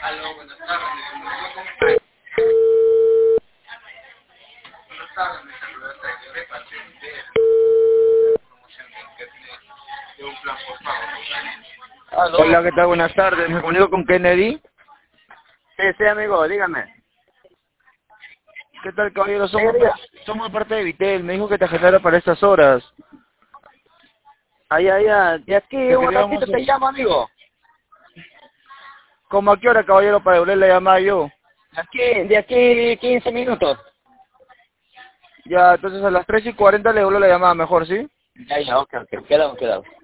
Aló, buenas tardes. Buenas tardes, mi celular está de parte de promoción de internet de un plan por pago. Aló. Hola, ¿qué tal? Buenas tardes. ¿Me comunico con Kennedy? Sí, amigo, dígame. ¿Qué tal, caballero? Diga. Somos parte de Vitel. Me dijo que te agendara para estas horas. De aquí Te un queríamos... ratito te llamo, amigo. ¿Cómo a qué hora, caballero, para devolver la llamada yo? De aquí 15 minutos. Ya, entonces a las 3:40 le devuelvo la llamada, mejor, ¿sí? Ya, ok. Quedamos.